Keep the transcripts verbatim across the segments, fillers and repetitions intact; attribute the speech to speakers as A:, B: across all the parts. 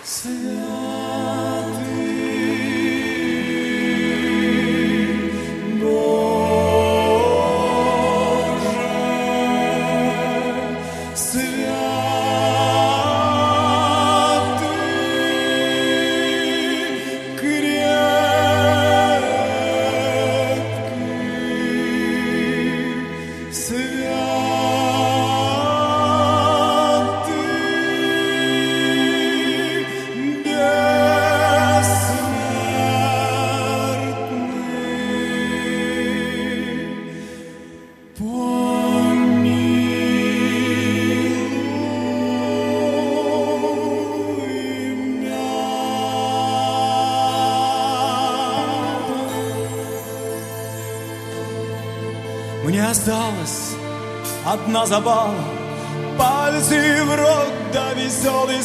A: Мне осталась одна забава, пальцы в рот да веселый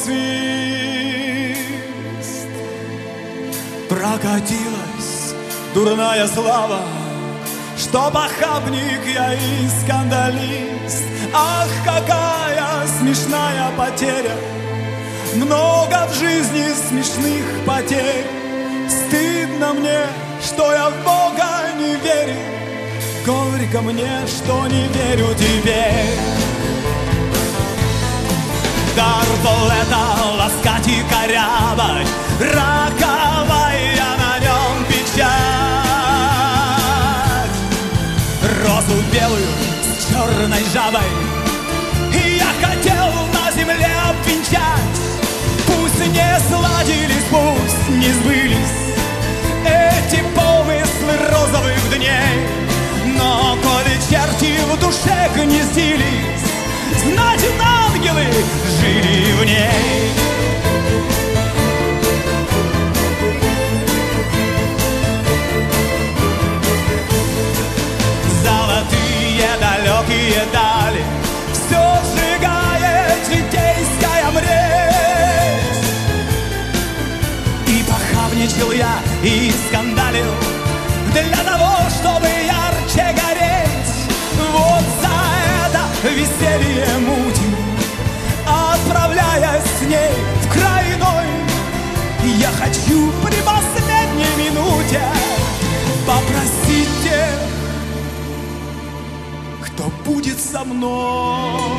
A: свист. Прокатилась дурная слава, что похабник я и скандалист. Ах, какая смешная потеря, много в жизни смешных потерь. Стыдно мне, что я в Бога не верю, горько мне, что не верю теперь. Дар был это ласкать и корябать, раковая на нем печать. Розу белую с черной жабой я хотел на земле обвенчать. Пусть не сладились, пусть не сбылись эти помыслы розовых дней, но коли черти в душе гнездились, значит, ангелы жили в ней. Золотые далекие дали все сжигает житейская мресь. И похабничал я, и скандалил для того, чтобы ярче гореть. Вот за это веселье мутим, отправляясь с ней в край иной. Я хочу при последней минуте попросить тех, кто будет со мной,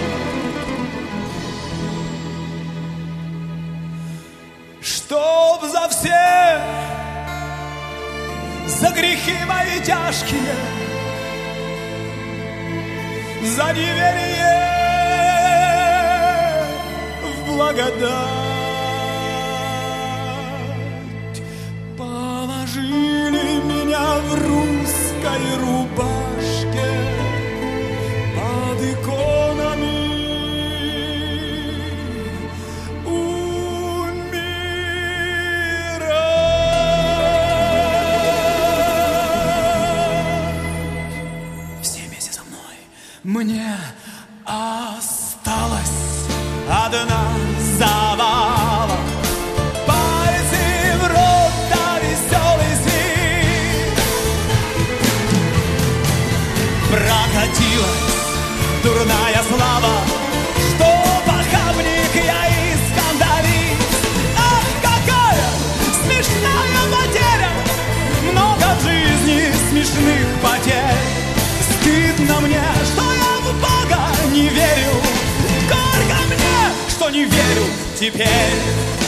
A: чтоб за все, за грехи мои тяжкие, за неверие в благодать положили меня в русской рубашке под иконами мне осталась одна забава, пальцы в рот да веселый свист. Прокатилась дурная слава, что похабник я и скандалист. Ах, какая смешная потеря, много в жизни смешных потерь. Стыдно мне, что я в Бога не верю, горько мне, что не верю теперь.